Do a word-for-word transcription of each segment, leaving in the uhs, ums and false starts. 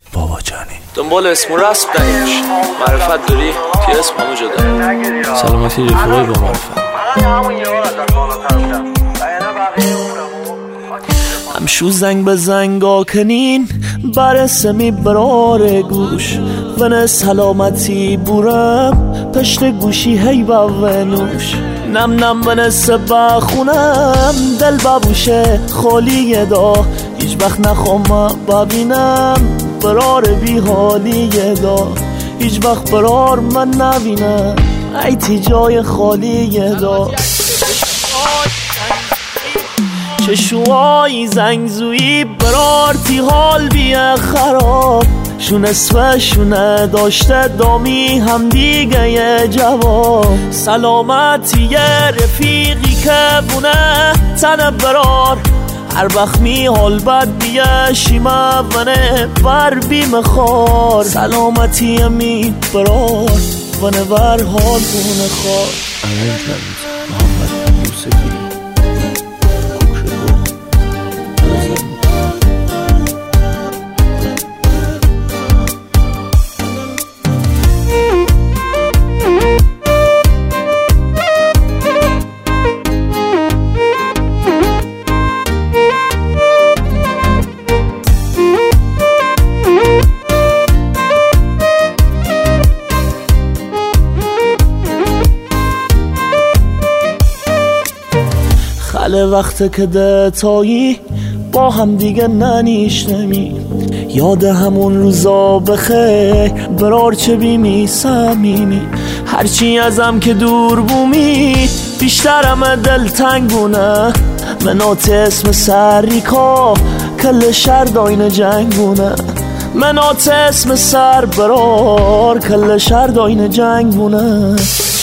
بابا جانی. دنبال اسم و رسم نیش، معرفت داری که اسم همو جدا. سلامتی رفیقای با معرفت. همشو زنگ به زنگا کنین برسمی برار گوش ون سلامتی بورم پشت گوشی هی باونوش نم نم ون سبا خونم دل بابوشه خالیه دا هیچ وقت نخوام ببینم برار بی حالیه دا هیچ وقت برار من نبینم ایتی جای خالیه دا چشوهای زنگزویی برارتی حال بیه خراب شونه سوه شونه داشته دامی هم دیگه یه جواب سلامتی یه رفیقی که بونه تنه برار هر بخمی حال بد بیه شیمه ونه بر بیم خار سلامتی می برار ونه بر حال بونه خار امین کنید محمد موسیقی خاله وقت که دتایی با هم دیگه ننیشنمی یاد همون روزا بخیر برار چه بیمی سمیمی هرچی ازم که دور بومی بیشترم دل تنگونه منات اسم سریکا کل شهر داین جنگونه منات اسم سر برار کل شهر داین جنگونه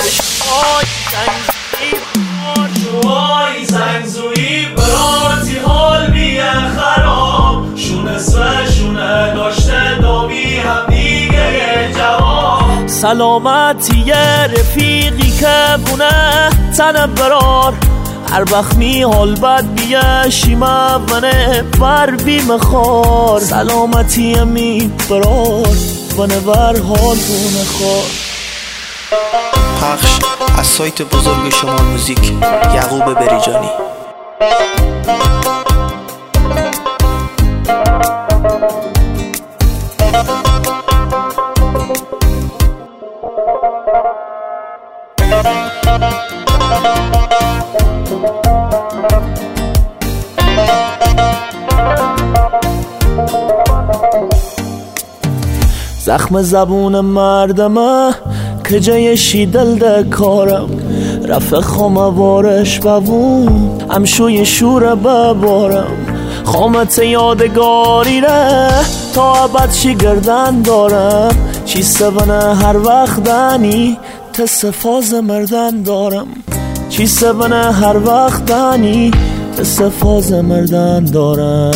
زنگزویی برارتی حال بیه خراب شونه سوه شونه داشته دامی هم دیگه یه جواب سلامتی یه رفیقی که بونه تنه برار هر بخمی حال بد بیه شیمه ونه بر بیم خار سلامتی می برار ونه بر حال بونه خار پخش از سایت بزرگ شما موزیک یعقوب بریجانی. زخم زبون مردمه که جایشی دل ده کارم رفع خاموارش ببون همشوی شور ببارم خامت یادگاری ره تا ابد چی گردن دارم چی سبنه هر وقت دنی تصفاز مردن دارم چی سبنه هر وقت دنی تصفاز مردن دارم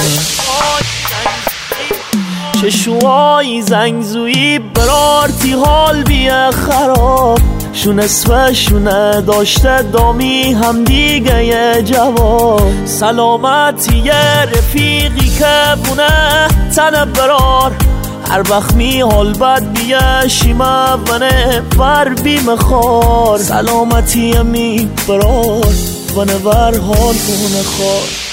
چشوهای زنگزویی برارتی حال بیه خراب شونه سوه شونه داشته دامی هم دیگه یه جواب سلامتی یه رفیقی که بونه تنه برار هر بخمی حال بد بیه شیمه ونه بر بیم خار سلامتی می برار ونه بر حال بونه خار